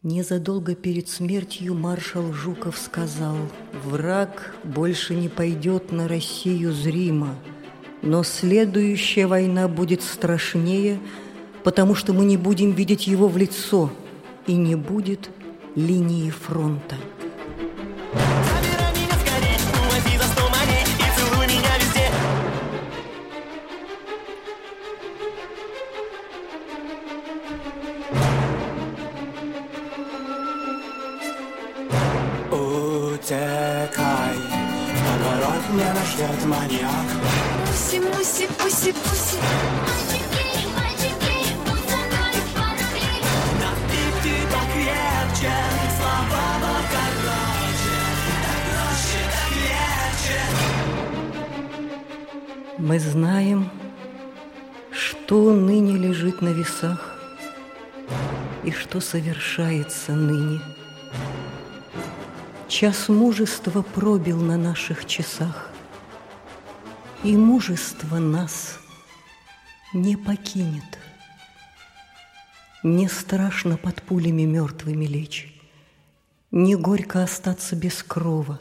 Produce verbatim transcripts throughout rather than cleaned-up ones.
Незадолго перед смертью маршал Жуков сказал: «Враг больше не пойдет на Россию зримо, но следующая война будет страшнее, потому что мы не будем видеть его в лицо, и не будет линии фронта». Утекай, в огород не ждет маньяк. Муси, муси, пуси, пуси. Мальчики, мальчики, утоной корабли. Напитки покрепче, слова покороче, короче, так легче. Мы знаем, что ныне лежит на весах и что совершается ныне. Час мужества пробил на наших часах, и мужество нас не покинет. Не страшно под пулями мертвыми лечь, не горько остаться без крова.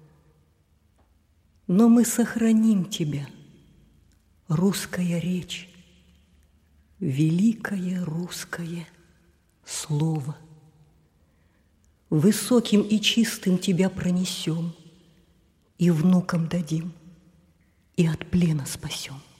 Но мы сохраним тебя, русская речь, великое русское слово. Высоким и чистым тебя пронесем, и внукам дадим, и от плена спасем.